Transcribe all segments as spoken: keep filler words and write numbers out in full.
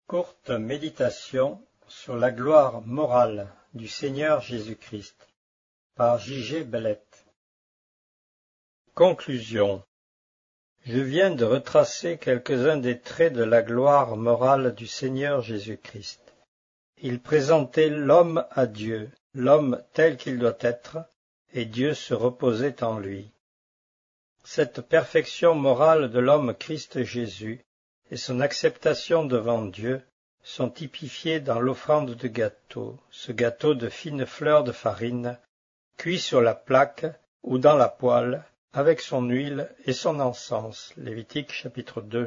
Courte méditation sur la gloire morale du Seigneur Jésus-Christ par J G Bellette. Conclusion. Je viens de retracer quelques-uns des traits de la gloire morale du Seigneur Jésus-Christ. Il présentait l'homme à Dieu, l'homme tel qu'il doit être, et Dieu se reposait en lui. Cette perfection morale de l'homme Christ Jésus et son acceptation devant Dieu sont typifiées dans l'offrande de gâteau, ce gâteau de fines fleurs de farine, cuit sur la plaque ou dans la poêle, avec son huile et son encens. Lévitique chapitre deux.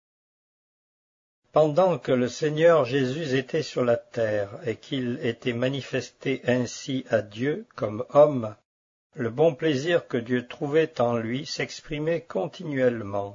Pendant que le Seigneur Jésus était sur la terre et qu'il était manifesté ainsi à Dieu comme homme, le bon plaisir que Dieu trouvait en lui s'exprimait continuellement.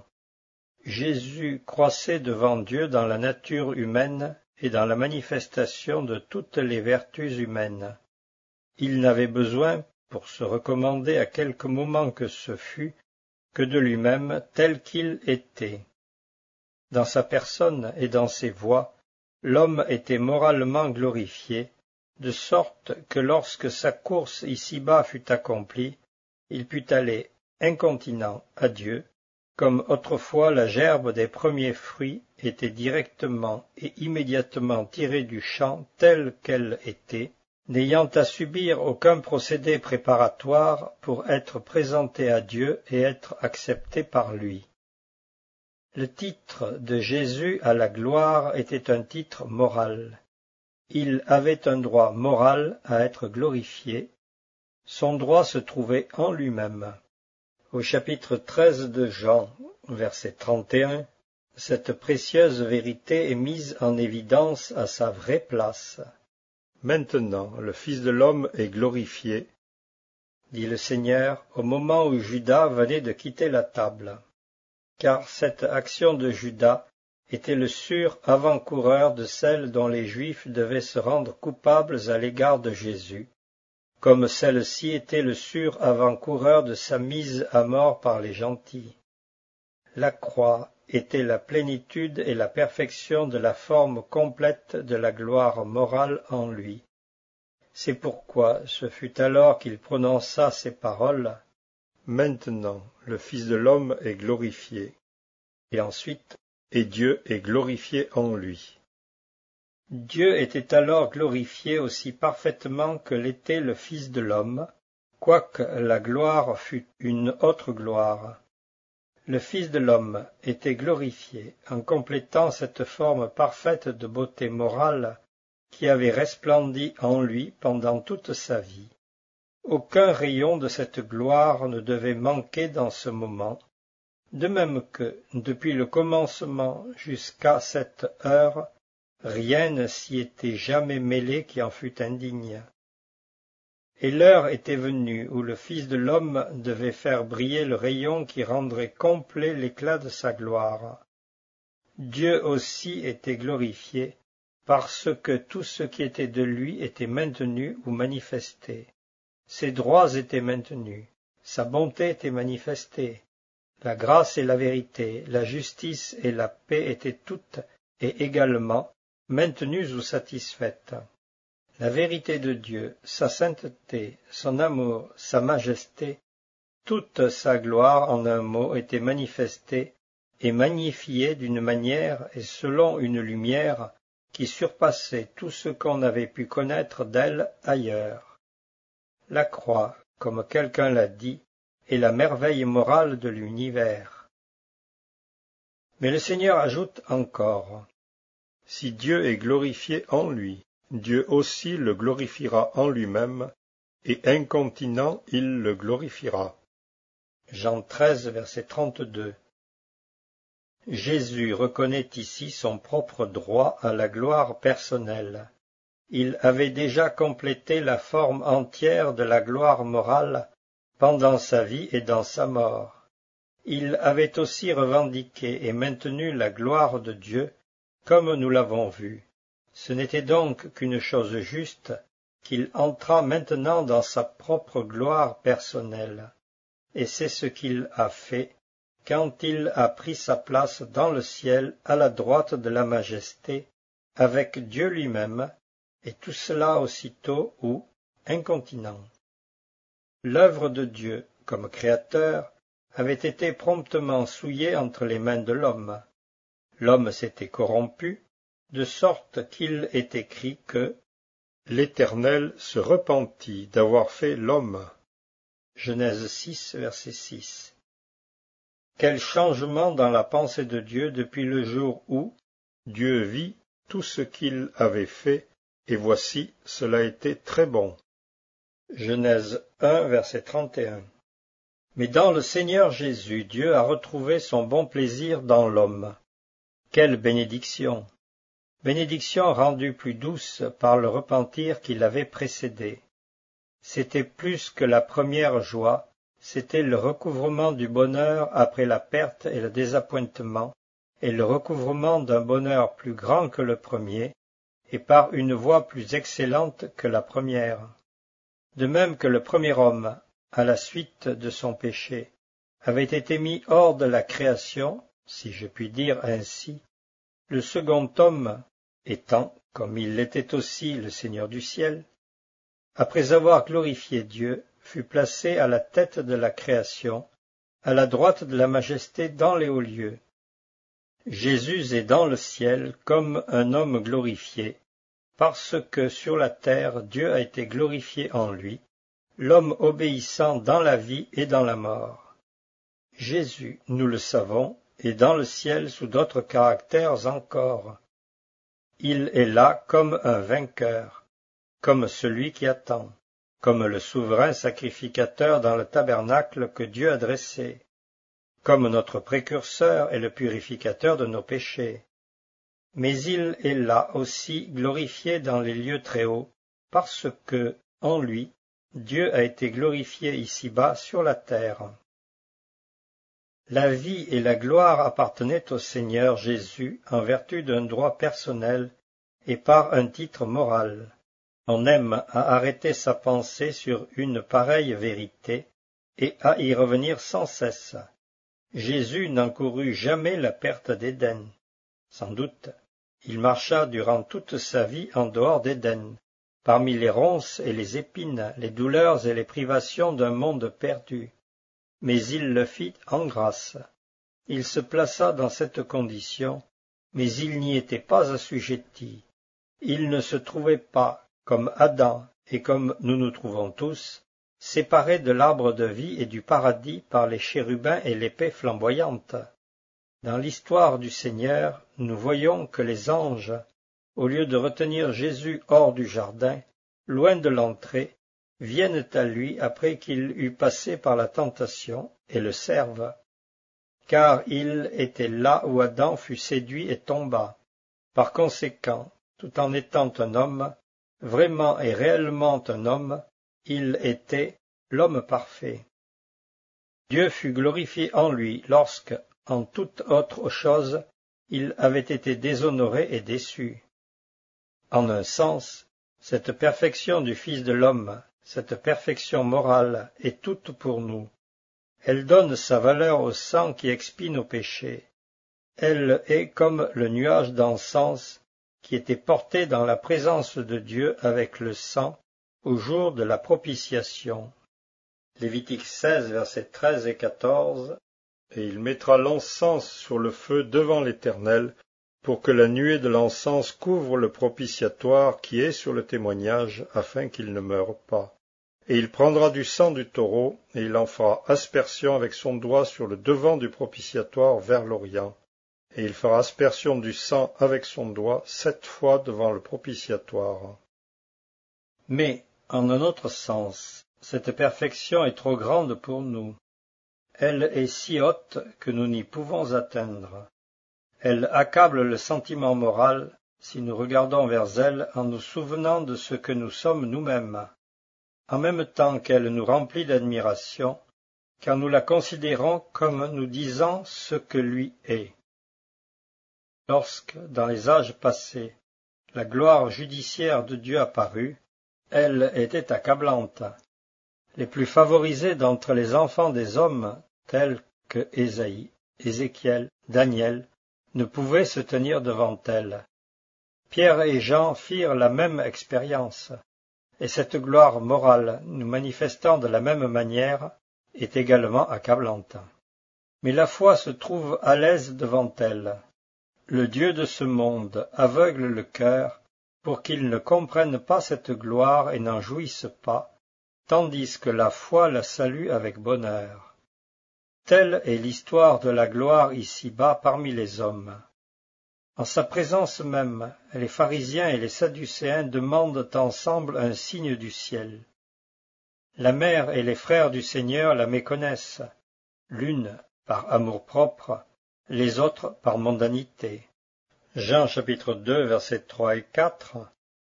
Jésus croissait devant Dieu dans la nature humaine et dans la manifestation de toutes les vertus humaines. Il n'avait besoin, pour se recommander à quelque moment que ce fût, que de lui-même tel qu'il était. Dans sa personne et dans ses voies, l'homme était moralement glorifié, de sorte que lorsque sa course ici-bas fut accomplie, il put aller incontinent à Dieu, comme autrefois la gerbe des premiers fruits était directement et immédiatement tirée du champ telle qu'elle était, n'ayant à subir aucun procédé préparatoire pour être présentée à Dieu et être acceptée par lui. Le titre de Jésus à la gloire était un titre moral. Il avait un droit moral à être glorifié. Son droit se trouvait en lui-même. Au chapitre treize de Jean, verset trente et un, cette précieuse vérité est mise en évidence à sa vraie place. Maintenant, le Fils de l'homme est glorifié, dit le Seigneur, au moment où Judas venait de quitter la table. Car cette action de Judas était le sûr avant-coureur de celle dont les Juifs devaient se rendre coupables à l'égard de Jésus, comme celle-ci était le sûr avant-coureur de sa mise à mort par les gentils. La croix était la plénitude et la perfection de la forme complète de la gloire morale en lui. C'est pourquoi ce fut alors qu'il prononça ces paroles « Maintenant le Fils de l'homme est glorifié » et ensuite « Et Dieu est glorifié en lui ». Dieu était alors glorifié aussi parfaitement que l'était le Fils de l'homme, quoique la gloire fût une autre gloire. Le Fils de l'homme était glorifié en complétant cette forme parfaite de beauté morale qui avait resplendi en lui pendant toute sa vie. Aucun rayon de cette gloire ne devait manquer dans ce moment, de même que, depuis le commencement jusqu'à cette heure, rien ne s'y était jamais mêlé qui en fût indigne. Et l'heure était venue où le Fils de l'homme devait faire briller le rayon qui rendrait complet l'éclat de sa gloire. Dieu aussi était glorifié, parce que tout ce qui était de lui était maintenu ou manifesté. Ses droits étaient maintenus, sa bonté était manifestée, la grâce et la vérité, la justice et la paix étaient toutes et également maintenues ou satisfaites. La vérité de Dieu, sa sainteté, son amour, sa majesté, toute sa gloire en un mot était manifestée et magnifiée d'une manière et selon une lumière qui surpassait tout ce qu'on avait pu connaître d'elle ailleurs. La croix, comme quelqu'un l'a dit, est la merveille morale de l'univers. Mais le Seigneur ajoute encore, « Si Dieu est glorifié en lui, Dieu aussi le glorifiera en lui-même, et incontinent il le glorifiera. » Jean treize, verset trente-deux. Jésus reconnaît ici son propre droit à la gloire personnelle. Il avait déjà complété la forme entière de la gloire morale pendant sa vie et dans sa mort. Il avait aussi revendiqué et maintenu la gloire de Dieu, comme nous l'avons vu. Ce n'était donc qu'une chose juste qu'il entrât maintenant dans sa propre gloire personnelle, et c'est ce qu'il a fait quand il a pris sa place dans le ciel à la droite de la majesté avec Dieu lui-même, et tout cela aussitôt ou incontinent. L'œuvre de Dieu, comme créateur, avait été promptement souillée entre les mains de l'homme. L'homme s'était corrompu, de sorte qu'il est écrit que « L'Éternel se repentit d'avoir fait l'homme ». Genèse six, verset six. Quel changement dans la pensée de Dieu depuis le jour où Dieu vit tout ce qu'il avait fait, et voici, cela était très bon. Genèse un, verset trente et un. Mais dans le Seigneur Jésus, Dieu a retrouvé son bon plaisir dans l'homme. Quelle bénédiction! Bénédiction rendue plus douce par le repentir qui l'avait précédé. C'était plus que la première joie, c'était le recouvrement du bonheur après la perte et le désappointement, et le recouvrement d'un bonheur plus grand que le premier, et par une voie plus excellente que la première. De même que le premier homme, à la suite de son péché, avait été mis hors de la création, si je puis dire ainsi, le second homme étant, comme il l'était aussi le Seigneur du ciel, après avoir glorifié Dieu, fut placé à la tête de la création, à la droite de la majesté dans les hauts lieux. Jésus est dans le ciel comme un homme glorifié, parce que sur la terre Dieu a été glorifié en lui, l'homme obéissant dans la vie et dans la mort. Jésus, nous le savons, est dans le ciel sous d'autres caractères encore. Il est là comme un vainqueur, comme celui qui attend, comme le souverain sacrificateur dans le tabernacle que Dieu a dressé, comme notre précurseur et le purificateur de nos péchés. Mais il est là aussi glorifié dans les lieux très hauts, parce que, en lui, Dieu a été glorifié ici-bas sur la terre. La vie et la gloire appartenaient au Seigneur Jésus en vertu d'un droit personnel et par un titre moral. On aime à arrêter sa pensée sur une pareille vérité et à y revenir sans cesse. Jésus n'encourut jamais la perte d'Éden. Sans doute, il marcha durant toute sa vie en dehors d'Éden, parmi les ronces et les épines, les douleurs et les privations d'un monde perdu. Mais il le fit en grâce. Il se plaça dans cette condition, mais il n'y était pas assujetti. Il ne se trouvait pas, comme Adam et comme nous nous trouvons tous, séparé de l'arbre de vie et du paradis par les chérubins et l'épée flamboyante. Dans l'histoire du Seigneur, nous voyons que les anges, au lieu de retenir Jésus hors du jardin, loin de l'entrée, viennent à lui après qu'il eut passé par la tentation et le servent, car il était là où Adam fut séduit et tomba. Par conséquent, tout en étant un homme, vraiment et réellement un homme, il était l'homme parfait. Dieu fut glorifié en lui lorsque, en toute autre chose, il avait été déshonoré et déçu. En un sens, cette perfection du Fils de l'homme, cette perfection morale est toute pour nous. Elle donne sa valeur au sang qui expie nos péchés. Elle est comme le nuage d'encens qui était porté dans la présence de Dieu avec le sang au jour de la propitiation. Lévitique seize, versets treize et quatorze. Et il mettra l'encens sur le feu devant l'Éternel, pour que la nuée de l'encens couvre le propitiatoire qui est sur le témoignage, afin qu'il ne meure pas. Et il prendra du sang du taureau, et il en fera aspersion avec son doigt sur le devant du propitiatoire vers l'Orient. Et il fera aspersion du sang avec son doigt sept fois devant le propitiatoire. Mais, en un autre sens, cette perfection est trop grande pour nous. Elle est si haute que nous n'y pouvons atteindre. Elle accable le sentiment moral si nous regardons vers elle en nous souvenant de ce que nous sommes nous-mêmes, en même temps qu'elle nous remplit d'admiration, car nous la considérons comme nous disant ce que lui est. Lorsque, dans les âges passés, la gloire judiciaire de Dieu apparut, elle était accablante. Les plus favorisés d'entre les enfants des hommes, tels que Ésaïe, Ézéchiel, Daniel, ne pouvaient se tenir devant elle. Pierre et Jean firent la même expérience, et cette gloire morale, nous manifestant de la même manière, est également accablante. Mais la foi se trouve à l'aise devant elle. Le Dieu de ce monde aveugle le cœur pour qu'il ne comprenne pas cette gloire et n'en jouisse pas, tandis que la foi la salue avec bonheur. Telle est l'histoire de la gloire ici-bas parmi les hommes. En sa présence même, les pharisiens et les sadducéens demandent ensemble un signe du ciel. La mère et les frères du Seigneur la méconnaissent, l'une par amour-propre, les autres par mondanité. Jean chapitre deux, versets trois et quatre.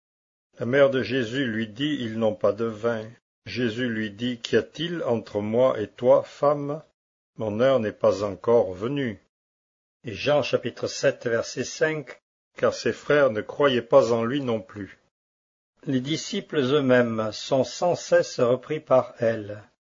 La mère de Jésus lui dit, ils n'ont pas de vin. Jésus lui dit, qu'y a-t-il entre moi et toi, femme? Mon heure n'est pas encore venue. Et Jean chapitre sept, verset cinq. Car ses frères ne croyaient pas en lui non plus. Les disciples eux-mêmes sont sans cesse repris par elle.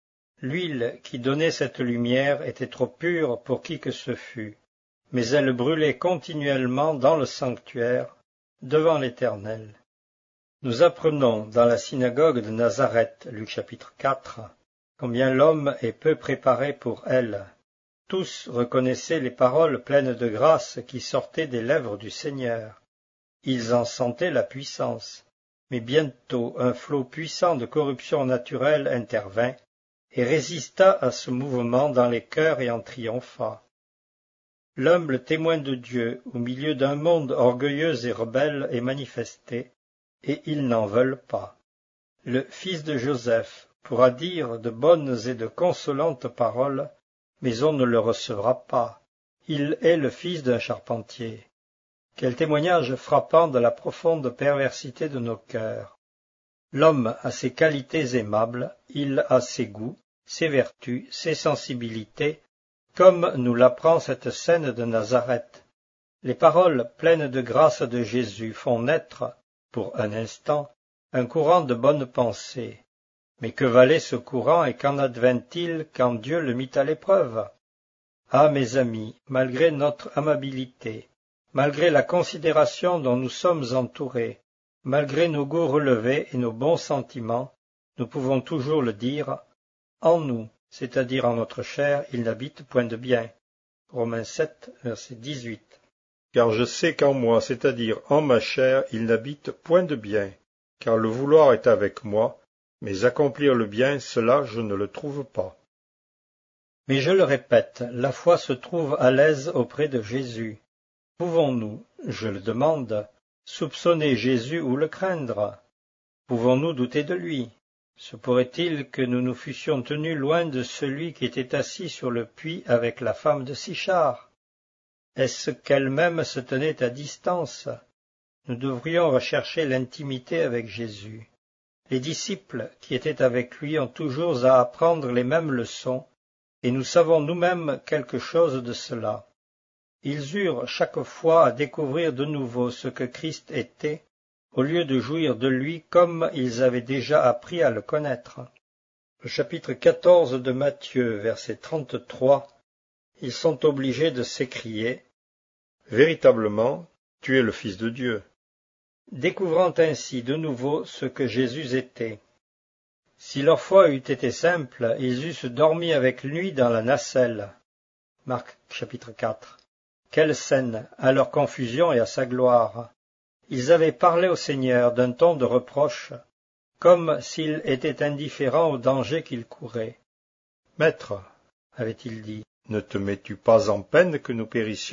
L'huile qui donnait cette lumière était trop pure pour qui que ce fût, mais elle brûlait continuellement dans le sanctuaire, devant l'Éternel. Nous apprenons dans la synagogue de Nazareth, Luc chapitre quatre, combien l'homme est peu préparé pour elle. Tous reconnaissaient les paroles pleines de grâce qui sortaient des lèvres du Seigneur. Ils en sentaient la puissance, mais bientôt un flot puissant de corruption naturelle intervint et résista à ce mouvement dans les cœurs et en triompha. L'humble témoin de Dieu au milieu d'un monde orgueilleux et rebelle est manifesté, et ils n'en veulent pas. Le fils de Joseph pourra dire de bonnes et de consolantes paroles, mais on ne le recevra pas. Il est le fils d'un charpentier. Quel témoignage frappant de la profonde perversité de nos cœurs. L'homme a ses qualités aimables, il a ses goûts, ses vertus, ses sensibilités, comme nous l'apprend cette scène de Nazareth. Les paroles pleines de grâce de Jésus font naître, pour un instant, un courant de bonnes pensées. Mais que valait ce courant et qu'en advint-il quand Dieu le mit à l'épreuve? Ah, mes amis, malgré notre amabilité, malgré la considération dont nous sommes entourés, malgré nos goûts relevés et nos bons sentiments, nous pouvons toujours le dire, en nous, c'est-à-dire en notre chair, il n'habite point de bien. Romains sept, verset dix-huit. Car je sais qu'en moi, c'est-à-dire en ma chair, il n'habite point de bien, car le vouloir est avec moi, mais accomplir le bien, cela je ne le trouve pas. Mais je le répète, la foi se trouve à l'aise auprès de Jésus. Pouvons-nous, je le demande, soupçonner Jésus ou le craindre? Pouvons-nous douter de lui? Se pourrait-il que nous nous fussions tenus loin de celui qui était assis sur le puits avec la femme de Sichar? Est-ce qu'elle-même se tenait à distance? Nous devrions rechercher l'intimité avec Jésus. Les disciples qui étaient avec lui ont toujours à apprendre les mêmes leçons, et nous savons nous-mêmes quelque chose de cela. Ils eurent chaque fois à découvrir de nouveau ce que Christ était, au lieu de jouir de lui comme ils avaient déjà appris à le connaître. Au chapitre quatorze de Matthieu, verset trente-trois, ils sont obligés de s'écrier « Véritablement, tu es le Fils de Dieu », découvrant ainsi de nouveau ce que Jésus était. Si leur foi eût été simple, ils eussent dormi avec lui dans la nacelle. Marc chapitre quatre. Quelle scène, à leur confusion et à sa gloire! Ils avaient parlé au Seigneur d'un ton de reproche, comme s'il était indifférent au danger qu'ils couraient. « Maître, avait-il dit, ne te mets-tu pas en peine que nous périssions ?»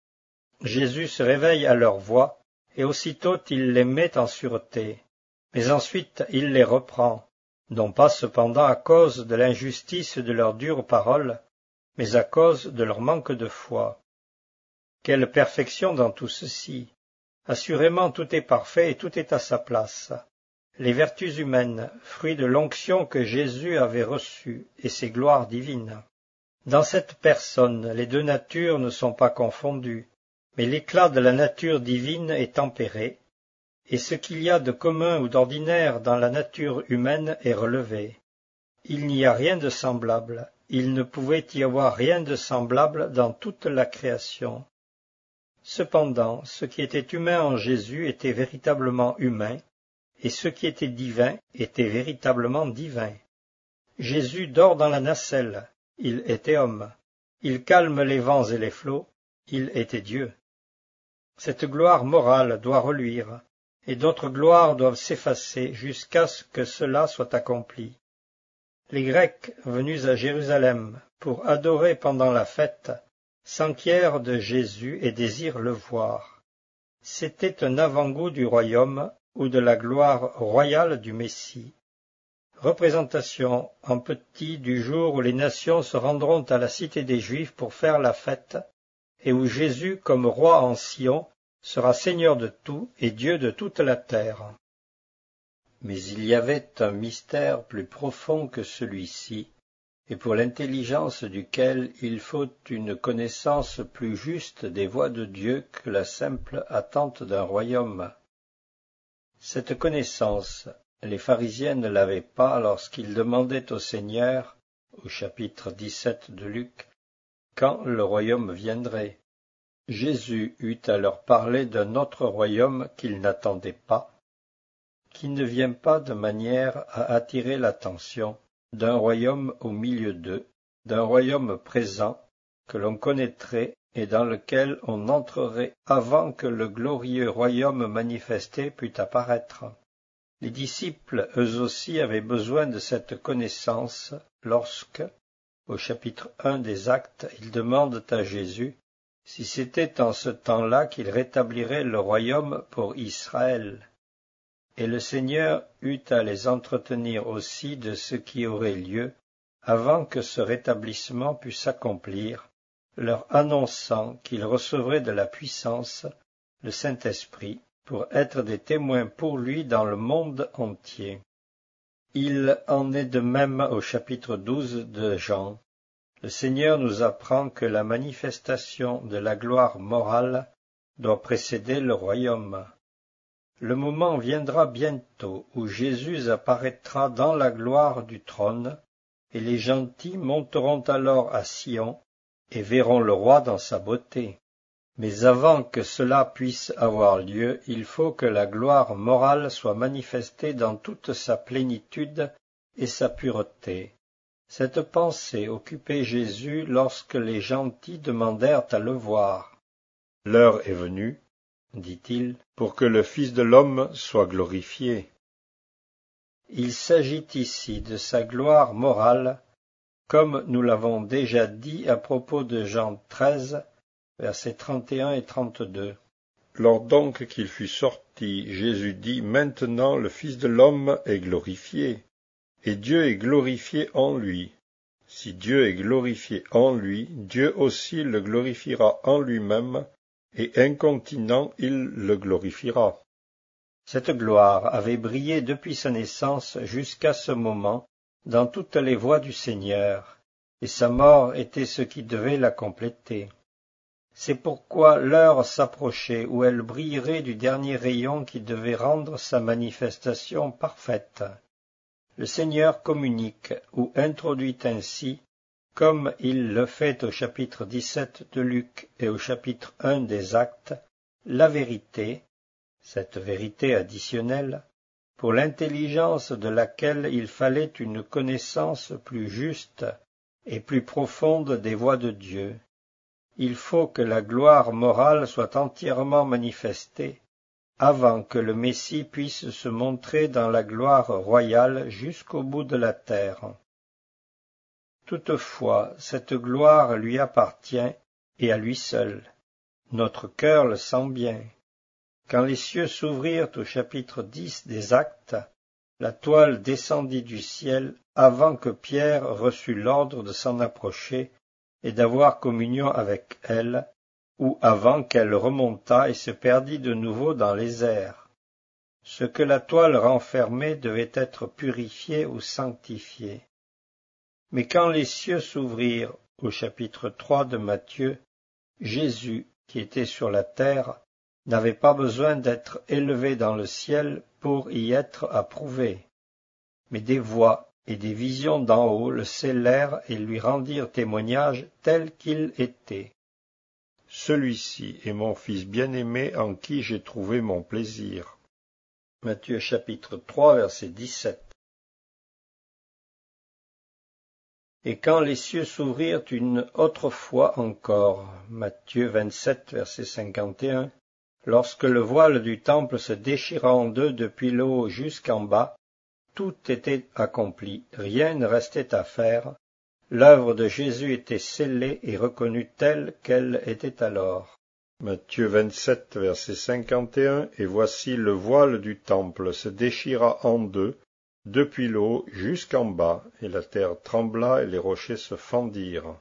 Jésus se réveille à leur voix, et aussitôt il les met en sûreté. Mais ensuite il les reprend, non pas cependant à cause de l'injustice de leurs dures paroles, mais à cause de leur manque de foi. Quelle perfection dans tout ceci! Assurément tout est parfait et tout est à sa place. Les vertus humaines, fruits de l'onction que Jésus avait reçue, et ses gloires divines. Dans cette personne, les deux natures ne sont pas confondues, mais l'éclat de la nature divine est tempéré, et ce qu'il y a de commun ou d'ordinaire dans la nature humaine est relevé. Il n'y a rien de semblable, il ne pouvait y avoir rien de semblable dans toute la création. Cependant, ce qui était humain en Jésus était véritablement humain, et ce qui était divin était véritablement divin. Jésus dort dans la nacelle, il était homme. Il calme les vents et les flots, il était Dieu. Cette gloire morale doit reluire, et d'autres gloires doivent s'effacer jusqu'à ce que cela soit accompli. Les Grecs venus à Jérusalem pour adorer pendant la fête s'enquièrent de Jésus et désirent le voir. C'était un avant-goût du royaume ou de la gloire royale du Messie. Représentation en petit du jour où les nations se rendront à la cité des Juifs pour faire la fête, et où Jésus, comme roi en Sion, sera Seigneur de tout et Dieu de toute la terre. Mais il y avait un mystère plus profond que celui-ci, et pour l'intelligence duquel il faut une connaissance plus juste des voies de Dieu que la simple attente d'un royaume. Cette connaissance, les pharisiens ne l'avaient pas lorsqu'ils demandaient au Seigneur, au chapitre dix-sept de Luc, quand le royaume viendrait. Jésus eut à leur parler d'un autre royaume qu'ils n'attendaient pas, qui ne vient pas de manière à attirer l'attention, d'un royaume au milieu d'eux, d'un royaume présent que l'on connaîtrait et dans lequel on entrerait avant que le glorieux royaume manifesté pût apparaître. Les disciples, eux aussi, avaient besoin de cette connaissance lorsque, au chapitre un des Actes, ils demandent à Jésus si c'était en ce temps-là qu'il rétablirait le royaume pour Israël. Et le Seigneur eut à les entretenir aussi de ce qui aurait lieu avant que ce rétablissement pût s'accomplir, leur annonçant qu'ils recevraient de la puissance, le Saint-Esprit, pour être des témoins pour lui dans le monde entier. Il en est de même au chapitre douze de Jean. Le Seigneur nous apprend que la manifestation de la gloire morale doit précéder le royaume. Le moment viendra bientôt où Jésus apparaîtra dans la gloire du trône, et les gentils monteront alors à Sion et verront le roi dans sa beauté. Mais avant que cela puisse avoir lieu, il faut que la gloire morale soit manifestée dans toute sa plénitude et sa pureté. Cette pensée occupait Jésus lorsque les gentils demandèrent à le voir. « L'heure est venue, dit-il, pour que le Fils de l'homme soit glorifié. » Il s'agit ici de sa gloire morale, comme nous l'avons déjà dit à propos de Jean treize, versets trente et un et trente-deux. Lors donc qu'il fut sorti, Jésus dit, « Maintenant le Fils de l'homme est glorifié, et Dieu est glorifié en lui. Si Dieu est glorifié en lui, Dieu aussi le glorifiera en lui-même, et incontinent il le glorifiera. » Cette gloire avait brillé depuis sa naissance jusqu'à ce moment dans toutes les voies du Seigneur, et sa mort était ce qui devait la compléter. C'est pourquoi l'heure s'approchait où elle brillerait du dernier rayon qui devait rendre sa manifestation parfaite. Le Seigneur communique ou introduit ainsi, comme il le fait au chapitre dix-sept de Luc et au chapitre un des Actes, la vérité, cette vérité additionnelle, pour l'intelligence de laquelle il fallait une connaissance plus juste et plus profonde des voies de Dieu. Il faut que la gloire morale soit entièrement manifestée avant que le Messie puisse se montrer dans la gloire royale jusqu'au bout de la terre. Toutefois, cette gloire lui appartient et à lui seul. Notre cœur le sent bien. Quand les cieux s'ouvrirent au chapitre dix des Actes, la toile descendit du ciel avant que Pierre reçût l'ordre de s'en approcher et d'avoir communion avec elle, ou avant qu'elle remontât et se perdît de nouveau dans les airs. Ce que la toile renfermait devait être purifié ou sanctifié. Mais quand les cieux s'ouvrirent, au chapitre trois de Matthieu, Jésus, qui était sur la terre, n'avait pas besoin d'être élevé dans le ciel pour y être approuvé. Mais des voix et des visions d'en haut le scellèrent et lui rendirent témoignage tel qu'il était. celui-ci est mon Fils bien-aimé en qui j'ai trouvé mon plaisir. Matthieu chapitre trois, verset dix-sept. Et quand les cieux s'ouvrirent une autre fois encore, Matthieu vingt-sept, verset cinquante et un, lorsque le voile du temple se déchira en deux depuis le haut jusqu'en bas, tout était accompli, rien ne restait à faire, l'œuvre de Jésus était scellée et reconnue telle qu'elle était alors. Matthieu vingt-sept, verset cinquante et un, et voici le voile du temple se déchira en deux, depuis le haut jusqu'en bas, et la terre trembla et les rochers se fendirent.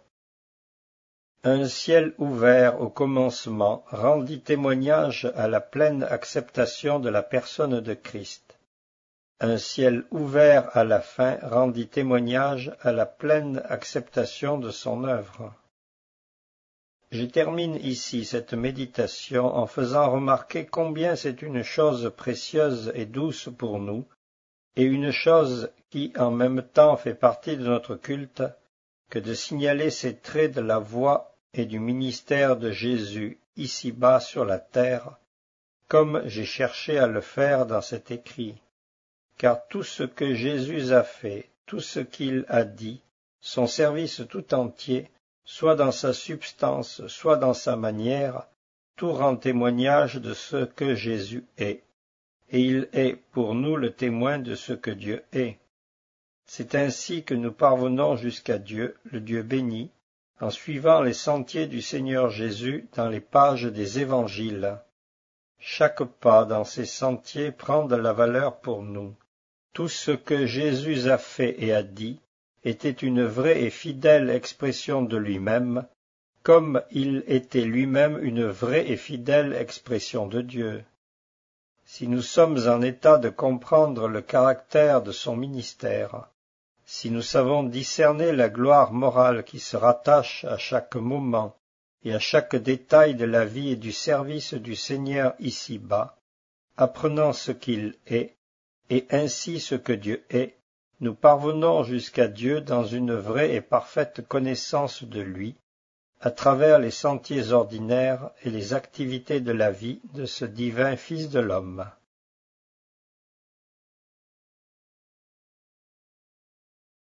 Un ciel ouvert au commencement rendit témoignage à la pleine acceptation de la personne de Christ. Un ciel ouvert à la fin rendit témoignage à la pleine acceptation de son œuvre. Je termine ici cette méditation en faisant remarquer combien c'est une chose précieuse et douce pour nous, et une chose qui en même temps fait partie de notre culte, que de signaler ces traits de la voie et du ministère de Jésus ici-bas sur la terre, comme j'ai cherché à le faire dans cet écrit. Car tout ce que Jésus a fait, tout ce qu'il a dit, son service tout entier, soit dans sa substance, soit dans sa manière, tout rend témoignage de ce que Jésus est, et il est pour nous le témoin de ce que Dieu est. C'est ainsi que nous parvenons jusqu'à Dieu, le Dieu béni, en suivant les sentiers du Seigneur Jésus dans les pages des évangiles. Chaque pas dans ces sentiers prend de la valeur pour nous. Tout ce que Jésus a fait et a dit était une vraie et fidèle expression de lui-même, comme il était lui-même une vraie et fidèle expression de Dieu. Si nous sommes en état de comprendre le caractère de son ministère, si nous savons discerner la gloire morale qui se rattache à chaque moment et à chaque détail de la vie et du service du Seigneur ici-bas, apprenant ce qu'il est, et ainsi ce que Dieu est, nous parvenons jusqu'à Dieu dans une vraie et parfaite connaissance de lui, à travers les sentiers ordinaires et les activités de la vie de ce divin Fils de l'homme.